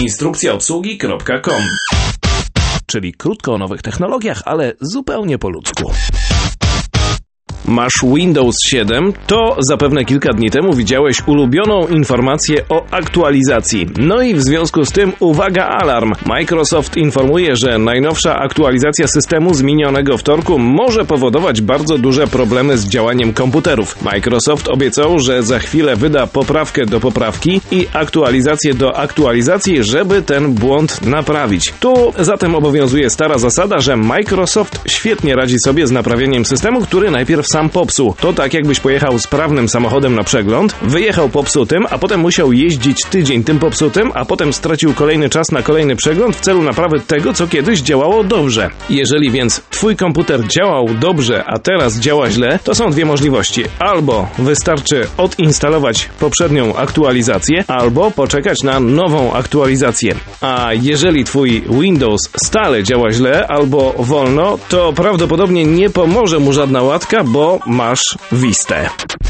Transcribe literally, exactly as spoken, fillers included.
instrukcja obsługi kropka com. Czyli krótko o nowych technologiach, ale zupełnie po ludzku. Masz Windows siedem, to zapewne kilka dni temu widziałeś ulubioną informację o aktualizacji. No i w związku z tym uwaga, alarm! Microsoft informuje, że najnowsza aktualizacja systemu z minionego wtorku może powodować bardzo duże problemy z działaniem komputerów. Microsoft obiecał, że za chwilę wyda poprawkę do poprawki i aktualizację do aktualizacji, żeby ten błąd naprawić. Tu zatem obowiązuje stara zasada, że Microsoft świetnie radzi sobie z naprawieniem systemu, który najpierw sam popsuł. To tak jakbyś pojechał sprawnym samochodem na przegląd, wyjechał popsutym, a potem musiał jeździć tydzień tym popsutym, a potem stracił kolejny czas na kolejny przegląd w celu naprawy tego, co kiedyś działało dobrze. Jeżeli więc twój komputer działał dobrze, a teraz działa źle, to są dwie możliwości. Albo wystarczy odinstalować poprzednią aktualizację, albo poczekać na nową aktualizację. A jeżeli twój Windows stale działa źle albo wolno, to prawdopodobnie nie pomoże mu żadna łatka, bo masz Vistę.